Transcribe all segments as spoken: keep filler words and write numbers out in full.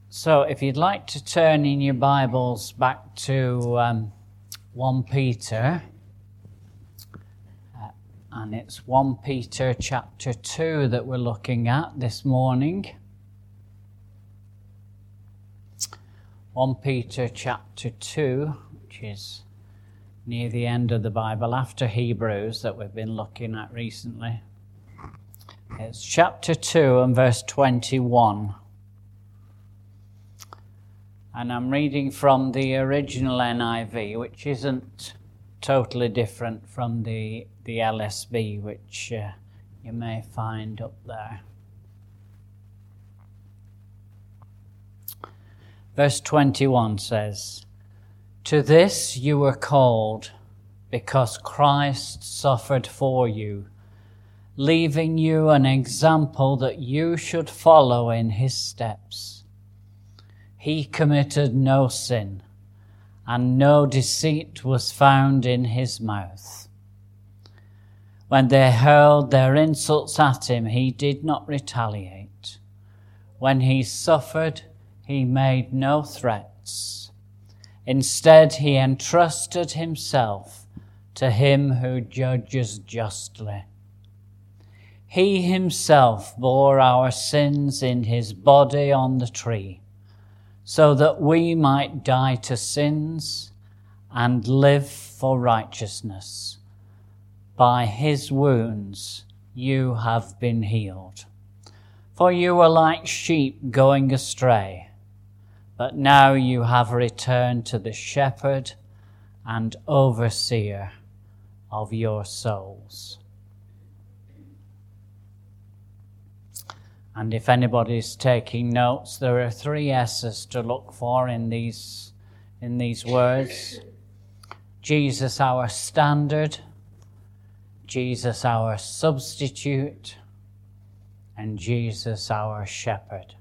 So if you'd like to turn in your Bibles back to um, First Peter, uh, and it's First Peter chapter two that we're looking at this morning. First Peter chapter two, which is near the end of the Bible, after Hebrews that we've been looking at recently. It's chapter two and verse twenty-one. And I'm reading from the original N I V, which isn't totally different from the, the L S B, which uh, you may find up there. Verse twenty-one says, "To this you were called, because Christ suffered for you, leaving you an example that you should follow in his steps. He committed no sin, and no deceit was found in his mouth. When they hurled their insults at him, he did not retaliate. When he suffered, he made no threats. Instead, he entrusted himself to him who judges justly. He himself bore our sins in his body on the tree, so that we might die to sins and live for righteousness. By his wounds you have been healed. For you were like sheep going astray, but now you have returned to the shepherd and overseer of your souls." And if anybody's taking notes, there are three S's to look for in these, in these words. Jesus our standard, Jesus our substitute, and Jesus our shepherd.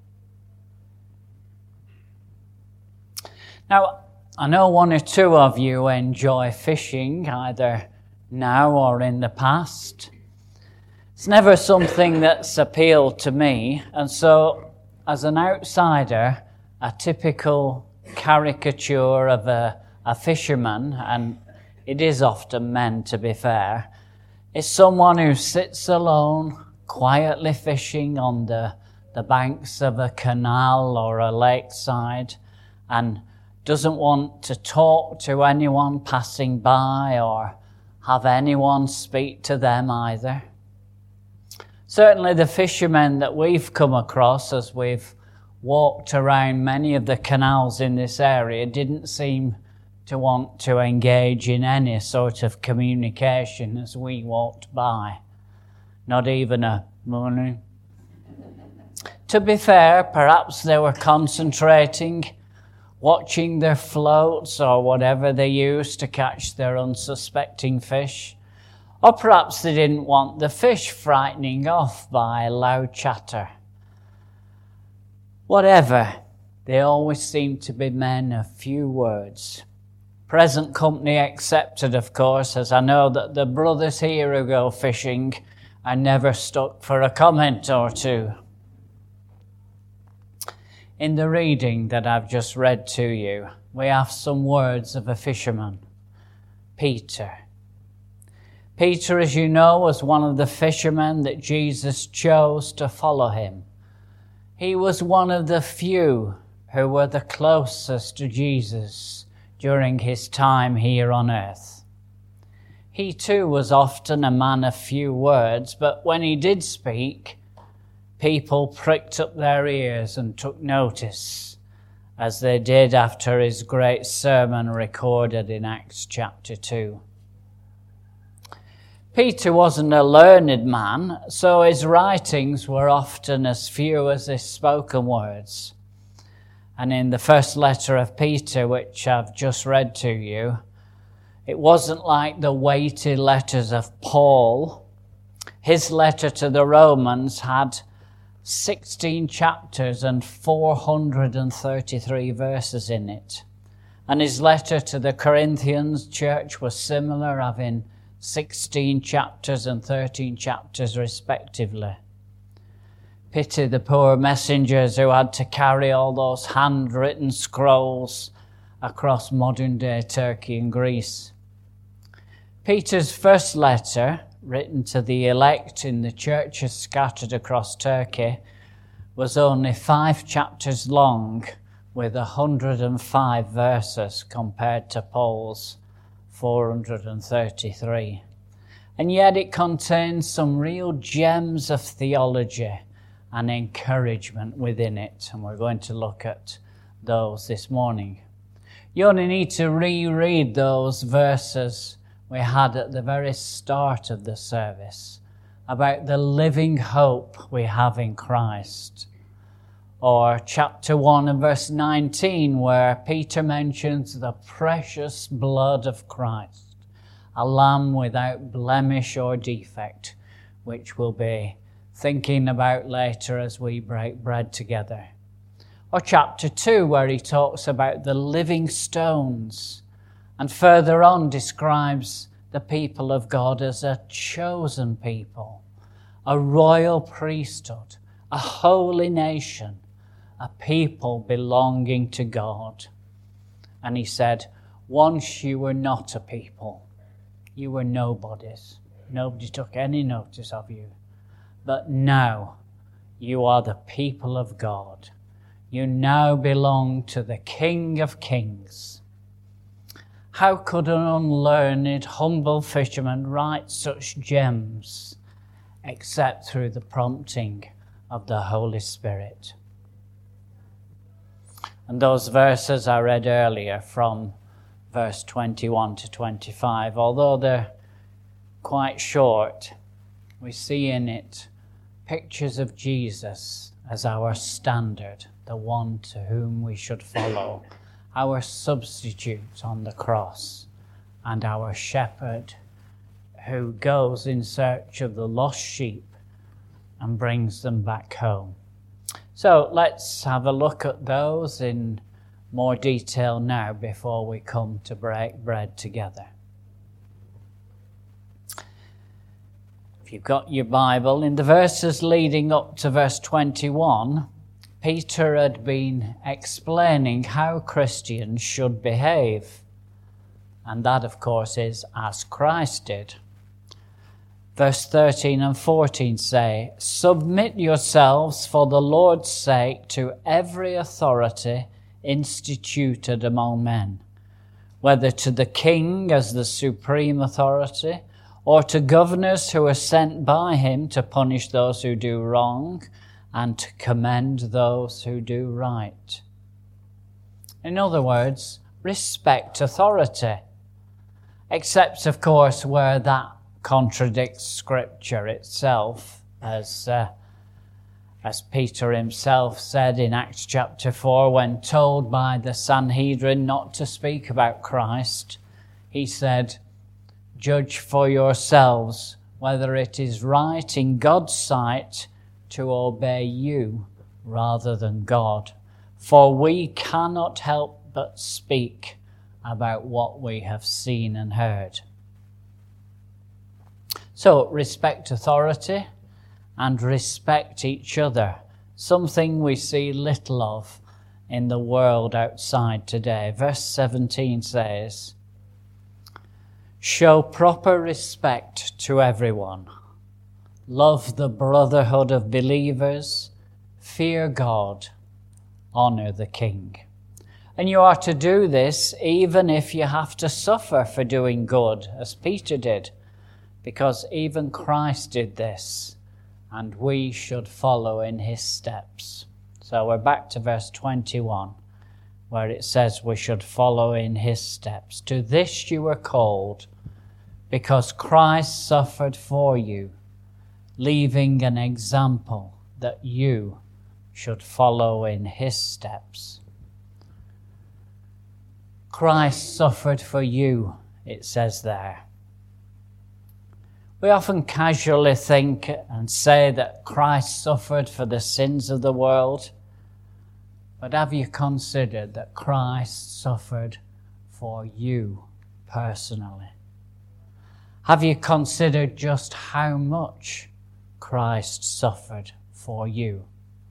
Now, I know one or two of you enjoy fishing, either now or in the past. It's never something that's appealed to me, and so as an outsider, a typical caricature of a, a fisherman, and it is often men to be fair, is someone who sits alone, quietly fishing on the, the banks of a canal or a lakeside, and doesn't want to talk to anyone passing by or have anyone speak to them either. Certainly the fishermen that we've come across as we've walked around many of the canals in this area didn't seem to want to engage in any sort of communication as we walked by. Not even a morning. To be fair, perhaps they were concentrating, watching their floats or whatever they used to catch their unsuspecting fish. Or perhaps they didn't want the fish frightening off by loud chatter. Whatever, they always seemed to be men of few words. Present company accepted, of course, as I know that the brothers here who go fishing are never stuck for a comment or two. In the reading that I've just read to you, we have some words of a fisherman, Peter. Peter, as you know, was one of the fishermen that Jesus chose to follow him. He was one of the few who were the closest to Jesus during his time here on earth. He too was often a man of few words, but when he did speak, people pricked up their ears and took notice, as they did after his great sermon recorded in Acts chapter two. Peter wasn't a learned man, so his writings were often as few as his spoken words. And in the first letter of Peter, which I've just read to you, it wasn't like the weighty letters of Paul. His letter to the Romans had sixteen chapters and four hundred thirty-three verses in it. And his letter to the Corinthians church was similar, having sixteen chapters and thirteen chapters respectively. Pity the poor messengers who had to carry all those handwritten scrolls across modern-day Turkey and Greece. Peter's first letter, written to the elect in the churches scattered across Turkey, was only five chapters long, with one hundred five verses compared to Paul's four hundred thirty-three. And yet it contains some real gems of theology and encouragement within it, and we're going to look at those this morning. You only need to reread those verses we had at the very start of the service about the living hope we have in Christ. Or chapter one and verse nineteen, where Peter mentions the precious blood of Christ, a lamb without blemish or defect, which we'll be thinking about later as we break bread together. Or chapter two, where he talks about the living stones, and further on describes the people of God as a chosen people, a royal priesthood, a holy nation, a people belonging to God. And he said, once you were not a people, you were nobodies. Nobody took any notice of you. But now you are the people of God. You now belong to the King of Kings. How could an unlearned, humble fisherman write such gems except through the prompting of the Holy Spirit? And those verses I read earlier from verse twenty-one to twenty-five, although they're quite short, we see in it pictures of Jesus as our standard, the one to whom we should follow, our substitute on the cross, and our shepherd who goes in search of the lost sheep and brings them back home. So let's have a look at those in more detail now before we come to break bread together. If you've got your Bible, in the verses leading up to verse twenty-one, Peter had been explaining how Christians should behave. And that, of course, is as Christ did. Verse thirteen and fourteen say, "Submit yourselves for the Lord's sake to every authority instituted among men, whether to the king as the supreme authority, or to governors who are sent by him to punish those who do wrong and to commend those who do right." In other words, respect authority, except, of course, where that contradicts Scripture itself, as uh, as Peter himself said in Acts chapter four, when told by the Sanhedrin not to speak about Christ, he said, "Judge for yourselves whether it is right in God's sight to obey you rather than God, for we cannot help but speak about what we have seen and heard." So respect authority and respect each other, something we see little of in the world outside today. Verse seventeen says, "Show proper respect to everyone. Love the brotherhood of believers. Fear God. Honor the king." And you are to do this even if you have to suffer for doing good, as Peter did, because even Christ did this, and we should follow in his steps. So we're back to verse twenty-one, where it says we should follow in his steps. "To this you were called, because Christ suffered for you, leaving an example that you should follow in his steps." Christ suffered for you, it says there. We often casually think and say that Christ suffered for the sins of the world, but have you considered that Christ suffered for you personally? Have you considered just how much Christ suffered for you.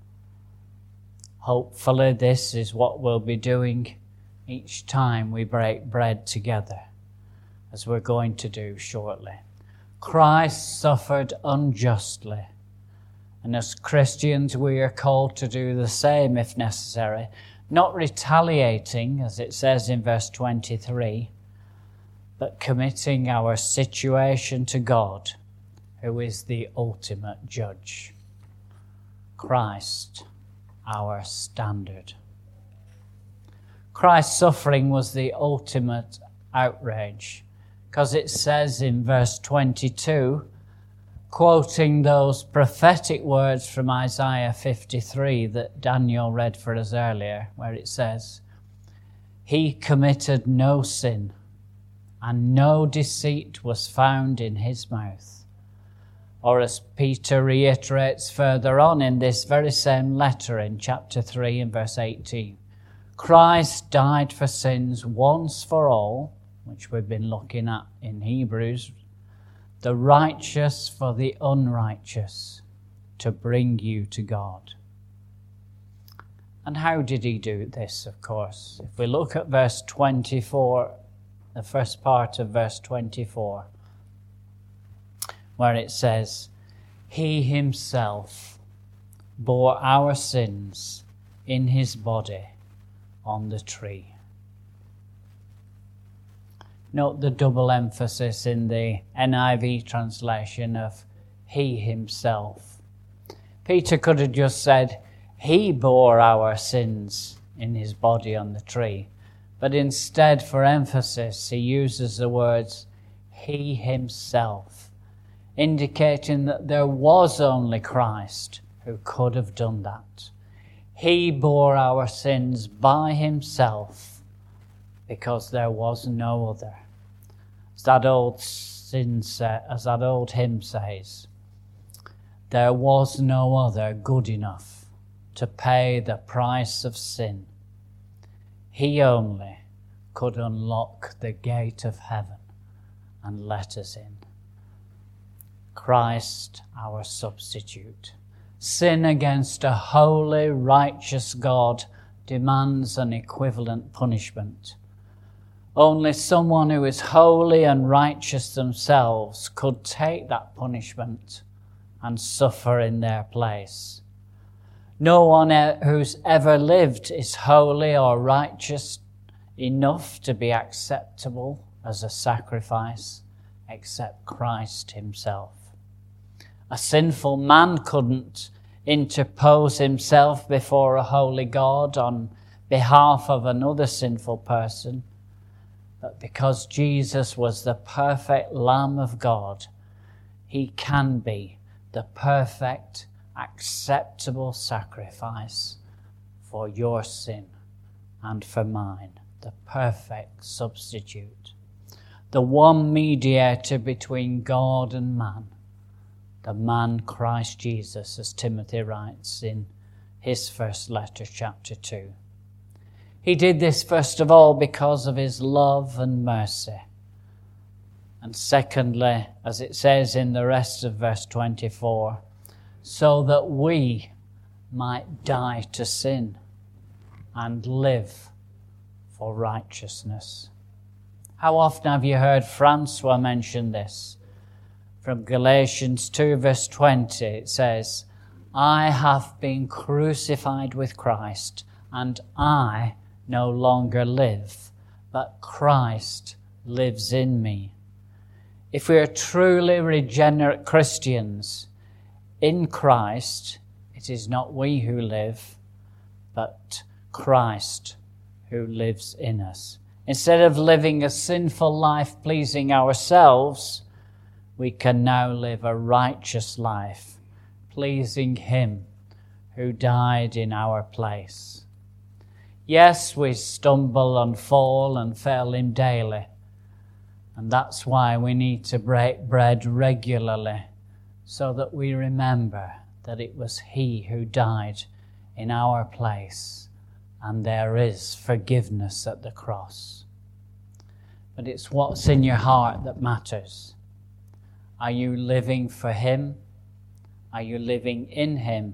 Hopefully this is what we'll be doing each time we break bread together, as we're going to do shortly. Christ suffered unjustly, and as Christians we are called to do the same if necessary, not retaliating, as it says in verse twenty-three, but committing our situation to God, who is the ultimate judge. Christ, our standard. Christ's suffering was the ultimate outrage, because it says in verse twenty-two, quoting those prophetic words from Isaiah fifty-three that Daniel read for us earlier, where it says, "He committed no sin, and no deceit was found in his mouth." Or as Peter reiterates further on in this very same letter in chapter three and verse eighteen, Christ died for sins once for all, which we've been looking at in Hebrews, the righteous for the unrighteous, to bring you to God. And how did he do this, of course? If we look at verse twenty-four, the first part of verse twenty-four, where it says, "He himself bore our sins in his body on the tree." Note the double emphasis in the N I V translation of he himself. Peter could have just said, he bore our sins in his body on the tree. But instead, for emphasis, he uses the words he himself, indicating that there was only Christ who could have done that. He bore our sins by himself, because there was no other. As that old sin sa- as that old hymn says, there was no other good enough to pay the price of sin. He only could unlock the gate of heaven and let us in. Christ, our substitute. Sin against a holy, righteous God demands an equivalent punishment. Only someone who is holy and righteous themselves could take that punishment and suffer in their place. No one who's ever lived is holy or righteous enough to be acceptable as a sacrifice except Christ himself. A sinful man couldn't interpose himself before a holy God on behalf of another sinful person. But because Jesus was the perfect Lamb of God, he can be the perfect, acceptable sacrifice for your sin and for mine, the perfect substitute, the one mediator between God and man, the man Christ Jesus, as Timothy writes in his first letter, chapter two. He did this first of all because of his love and mercy. And secondly, as it says in the rest of verse twenty-four, so that we might die to sin and live for righteousness. How often have you heard Francois mention this? From Galatians two verse twenty, it says, I have been crucified with Christ, and I no longer live, but Christ lives in me. If we are truly regenerate Christians in Christ, it is not we who live, but Christ who lives in us. Instead of living a sinful life pleasing ourselves, we can now live a righteous life pleasing him who died in our place. Yes, we stumble and fall and fail him daily. And that's why we need to break bread regularly, so that we remember that it was he who died in our place, and there is forgiveness at the cross. But it's what's in your heart that matters. Are you living for him, Are you living in him?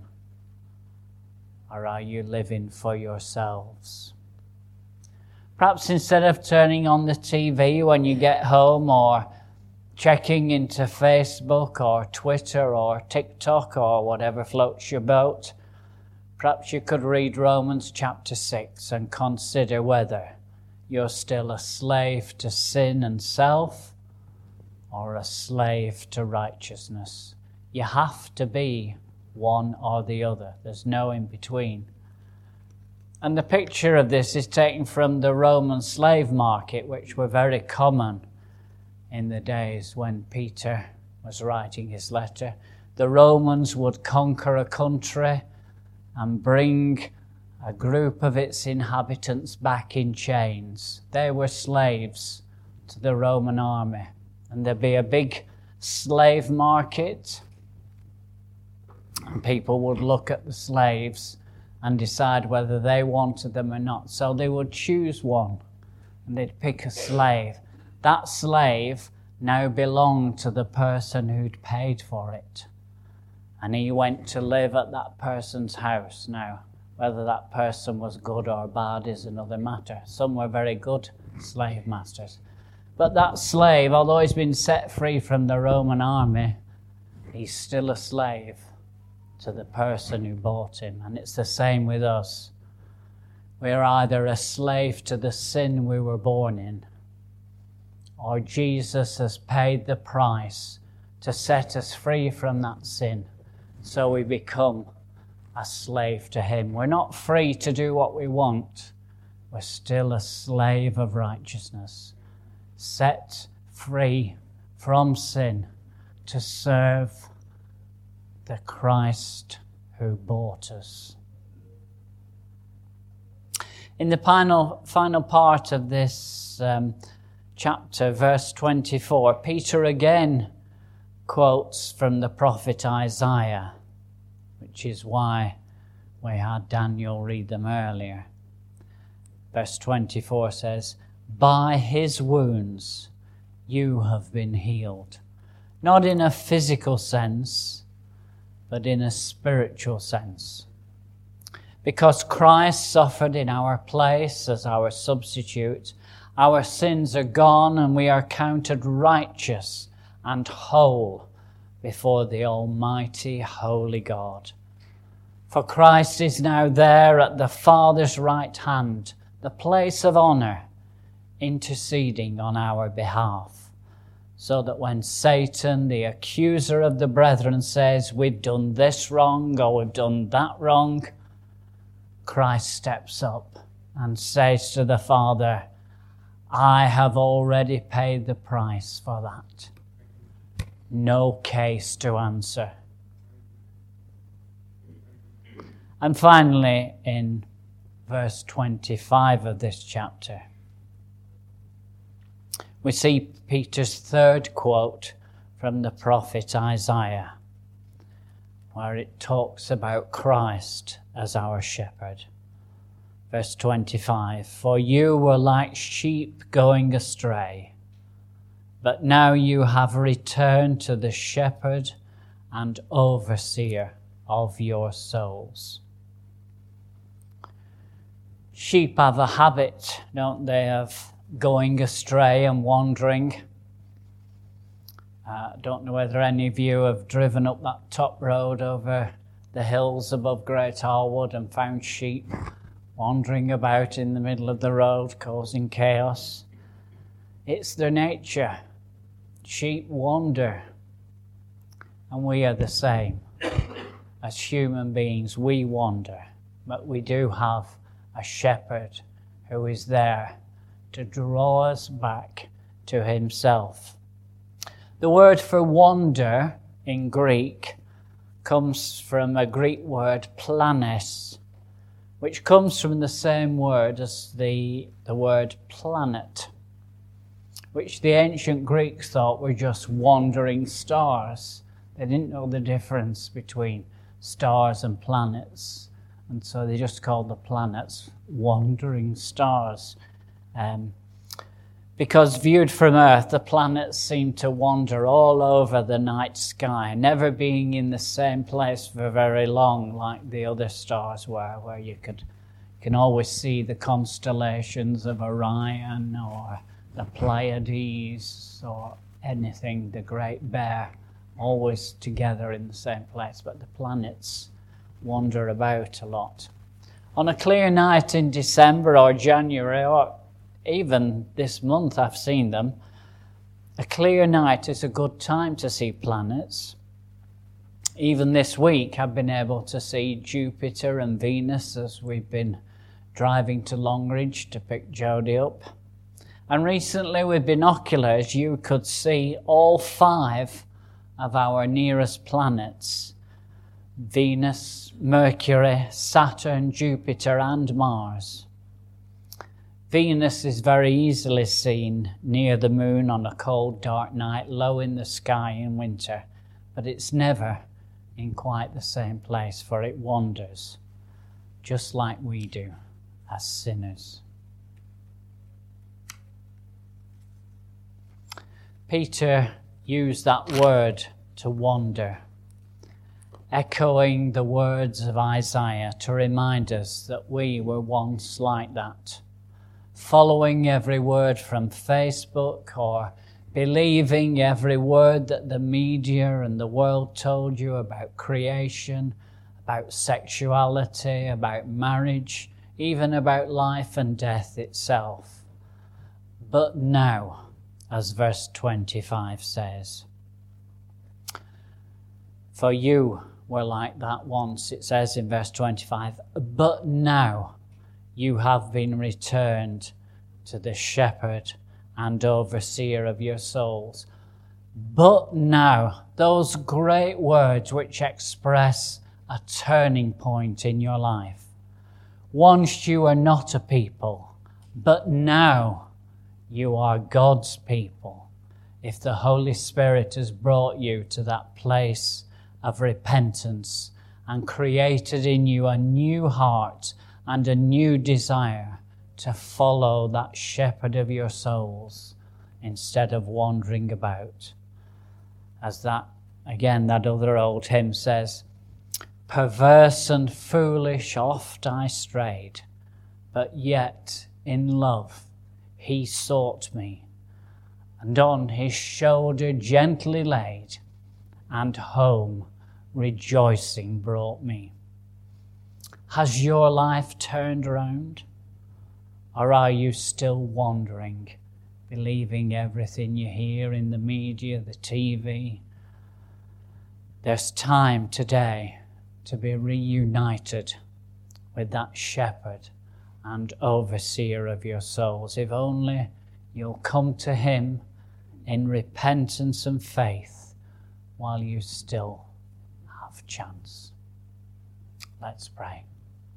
Or are you living for yourselves? Perhaps instead of turning on the T V when you get home, or checking into Facebook or Twitter or TikTok or whatever floats your boat, perhaps you could read Romans chapter six and consider whether you're still a slave to sin and self or a slave to righteousness. You have to be one or the other. There's no in between. And the picture of this is taken from the Roman slave market, which were very common in the days when Peter was writing his letter. The Romans would conquer a country and bring a group of its inhabitants back in chains. They were slaves to the Roman army. And there'd be a big slave market. And people would look at the slaves and decide whether they wanted them or not. So they would choose one and they'd pick a slave. That slave now belonged to the person who'd paid for it. And he went to live at that person's house. Now, whether that person was good or bad is another matter. Some were very good slave masters. But that slave, although he's been set free from the Roman army, he's still a slave to the person who bought him. And it's the same with us. We're either a slave to the sin we were born in, or Jesus has paid the price to set us free from that sin, so we become a slave to him. We're not free to do what we want. We're still a slave of righteousness, set free from sin to serve the Christ who bought us. In the final, final part of this um, chapter, verse twenty-four, Peter again quotes from the prophet Isaiah, which is why we had Daniel read them earlier. Verse twenty-four says, "By his wounds you have been healed." Not in a physical sense, but in a spiritual sense. Because Christ suffered in our place as our substitute, our sins are gone and we are counted righteous and whole before the Almighty Holy God. For Christ is now there at the Father's right hand, the place of honor, interceding on our behalf, so that when Satan, the accuser of the brethren, says we've done this wrong or we've done that wrong, Christ steps up and says to the Father, I have already paid the price for that. No case to answer. And finally, in verse twenty-five of this chapter, we see Peter's third quote from the prophet Isaiah, where it talks about Christ as our shepherd. Verse twenty-five, "For you were like sheep going astray, but now you have returned to the shepherd and overseer of your souls." Sheep have a habit, don't they, of going astray and wandering. I uh, don't know whether any of you have driven up that top road over the hills above Great Harwood and found sheep wandering about in the middle of the road, causing chaos. It's their nature. Sheep wander. And we are the same. As human beings, we wander. But we do have a shepherd who is there to draw us back to himself. The word for wander in Greek comes from a Greek word planes, which comes from the same word as the, the word planet, which the ancient Greeks thought were just wandering stars. They didn't know the difference between stars and planets, and so they just called the planets wandering stars. Um, Because viewed from Earth, the planets seem to wander all over the night sky, never being in the same place for very long like the other stars were, where you could you can always see the constellations of Orion or the Pleiades or anything, the Great Bear, always together in the same place. But the planets wander about a lot. On a clear night in December or January, or even this month I've seen them, a clear night is a good time to see planets. Even this week I've been able to see Jupiter and Venus as we've been driving to Longridge to pick Jodie up. And recently with binoculars you could see all five of our nearest planets: Venus, Mercury, Saturn, Jupiter and Mars. Venus is very easily seen near the moon on a cold, dark night, low in the sky in winter, but it's never in quite the same place, for it wanders, just like we do as sinners. Peter used that word to wander, echoing the words of Isaiah to remind us that we were once like that, following every word from Facebook or believing every word that the media and the world told you about creation, about sexuality, about marriage, even about life and death itself. But now, as verse twenty-five says, for you were like that once, it says in verse twenty-five, but now you have been returned to the shepherd and overseer of your souls. But now, those great words which express a turning point in your life. Once you were not a people, but now you are God's people. If the Holy Spirit has brought you to that place of repentance and created in you a new heart and a new desire to follow that shepherd of your souls instead of wandering about. As that, again, that other old hymn says, perverse and foolish oft I strayed, but yet in love he sought me, and on his shoulder gently laid, and home rejoicing brought me. Has your life turned around? Or are you still wandering, believing everything you hear in the media, the T V? There's time today to be reunited with that shepherd and overseer of your souls. If only you'll come to him in repentance and faith while you still have chance. Let's pray.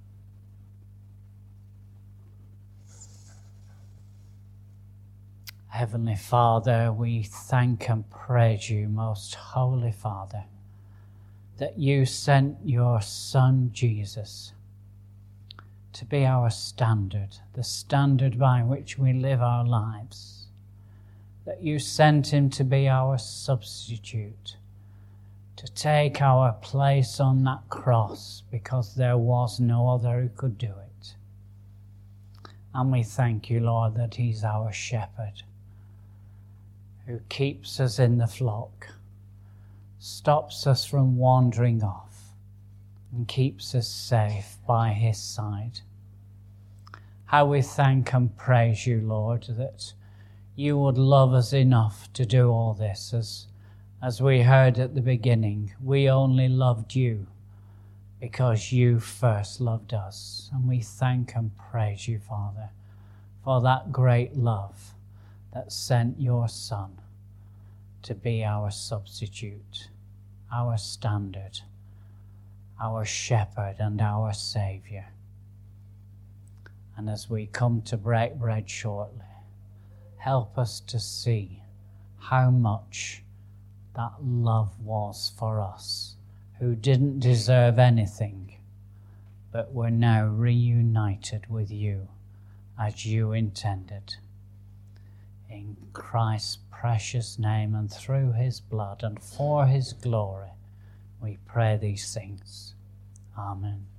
Heavenly Father, we thank and praise you, most holy Father, that you sent your Son Jesus to be our standard, the standard by which we live our lives, that you sent him to be our substitute, to take our place on that cross because there was no other who could do it. And we thank you, Lord, that he's our shepherd, who keeps us in the flock, stops us from wandering off, and keeps us safe by his side. How we thank and praise you, Lord, that you would love us enough to do all this. As, as we heard at the beginning, we only loved you because you first loved us. And we thank and praise you, Father, for that great love that sent your Son to be our substitute, our standard, our shepherd and our Saviour. And as we come to break bread shortly, help us to see how much that love was for us, who didn't deserve anything, but were now reunited with you as you intended. In Christ's precious name and through his blood and for his glory, we pray these things. Amen.